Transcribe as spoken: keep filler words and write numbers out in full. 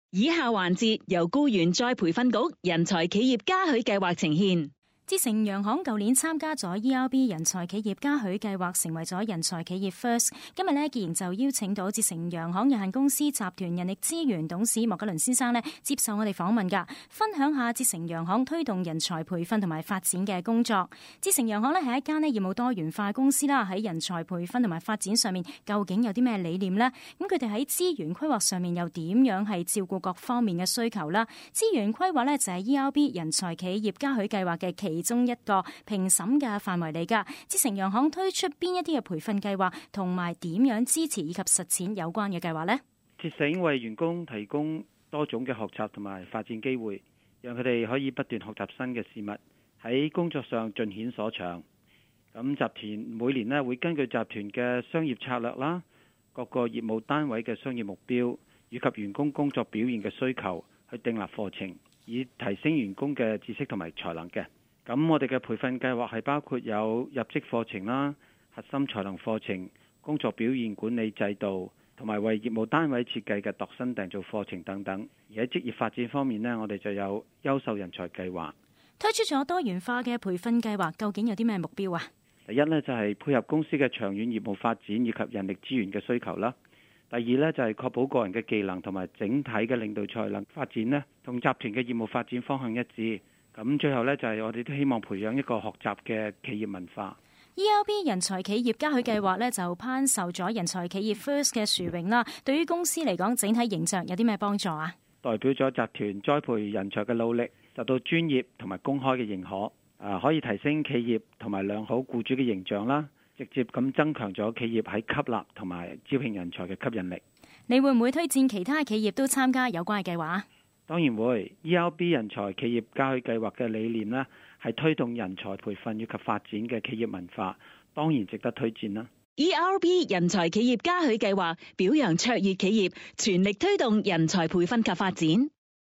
以下環節由僱員再培訓局人才企業嘉許計劃呈現。 捷成洋行舊年參加咗 E R B 人才企業嘉許計劃，成為咗人才企業 First。今日呢，既然就邀請到捷成洋行有限公司集團人力資源董事莫家麟先生呢，接受我哋訪問噶，分享下捷成洋行推動人才培訓同埋發展嘅工作。捷成洋行呢係一間呢業務多元化公司啦，喺人才培訓同埋發展上面究竟有啲咩理念呢？咁佢哋喺資源規劃上面又點樣係照顧各方面嘅需求啦？資源規劃呢就係 E R B 人才企業嘉許計劃嘅其中一個評審嘅範圍嚟噶。捷成洋行推出邊一啲嘅培訓計劃，同埋點樣支持以及實踐有關嘅計劃呢？ 捷成為員工提供多種嘅學習同埋發展機會，讓佢哋可以不斷學習新嘅事物，喺工作上盡顯所長。咁集團每年呢會根據集團嘅商業策略啦、各個業務單位嘅商業目標以及員工工作表現嘅需求，去訂立課程，以提升員工嘅知識同埋才能嘅。咁我哋嘅培訓計劃係包括有入職課程啦、核心才能課程、工作表現管理制度，同埋為業務單位設計嘅度身訂造課程等等。而喺職業發展方面呢，我哋就有優秀人才計劃。 推出咗多元化嘅培訓計劃，究竟有啲咩目標啊？ 第一呢，就係配合公司嘅長遠業務發展以及人力資源嘅需求啦。第二呢，就係確保個人嘅技能同埋整體嘅領導才能發展呢，同集團嘅業務發展方向一致。咁最後呢，就係我哋都希望培養一個學習嘅企業文化。 E R B 人才企業嘉許計劃呢，就頒授咗人才企業 First 嘅殊榮啦。對於公司嚟講，整體形象有啲咩幫助啊？ 代表咗集團栽培人才嘅努力受到專業同埋公開嘅認可，啊可以提升企業同埋良好僱主嘅形象啦，直接咁增強咗企業喺吸納同埋招聘人才嘅吸引力。 你會唔會推薦其他企業都參加有關嘅計劃？ 當然會。 E R B 人才企業嘉許計劃嘅理念呢，係推動人才培訓以及發展嘅企業文化，當然值得推薦啦。 E R B 人才企業嘉許計劃表揚卓越企業，全力推動人才培訓及發展。